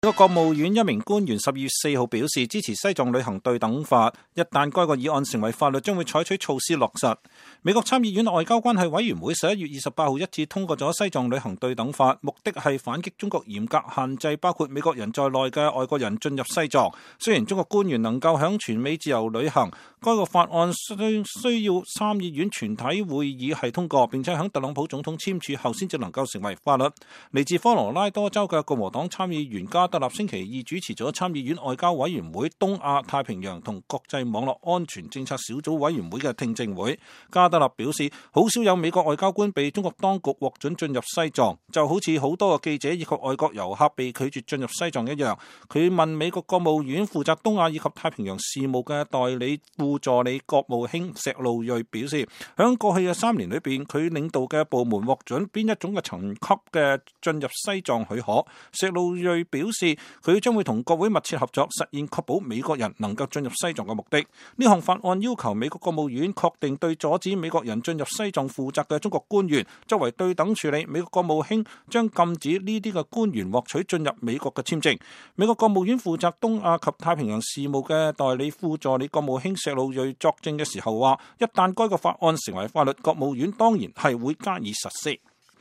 美國國務院一名官員12月4號表示支持西藏旅行對等法，一旦該個議案成為法律，將會採取措施落實。美國參議院外交關係委員會11月28號一致通過咗西藏旅行對等法，目的係反擊中國嚴格限制包括美國人在內嘅外國人進入西藏。雖然中國官員能夠響全美自由旅行，該個法案需要參議院全體會議係通過，並且響特朗普總統簽署後先至能夠成為法律。嚟自科羅拉多州嘅共和黨參議員加德納星期二主持咗參議院外交委員會東亞太平洋同國際網絡安全政策小組委員會嘅聽證會。加德納表示，好少有美國外交官被中國當局獲准進入西藏，就好似好多嘅記者以及外國遊客被拒絕進入西藏一樣。佢問美國國務院負責東亞以及太平洋事務嘅代理副助理國務卿石路瑞表示，響過去嘅3年裏邊，佢領導嘅部門獲准邊一種嘅層級嘅進入西藏許可。石路瑞表示，佢將會同國會密切合作，實現確保美國人能夠進入西藏嘅目的。呢項法案要求美國國務院確定對阻止美國人進入西藏負責嘅中國官員，作為對等處理。美國國務卿將禁止呢啲嘅官員獲取進入美國嘅簽證。美國國務院負責東亞及太平洋事務嘅代理副助理國務卿石路瑞作證嘅時候話，一旦該個法案成為法律，國務院當然係會加以實施。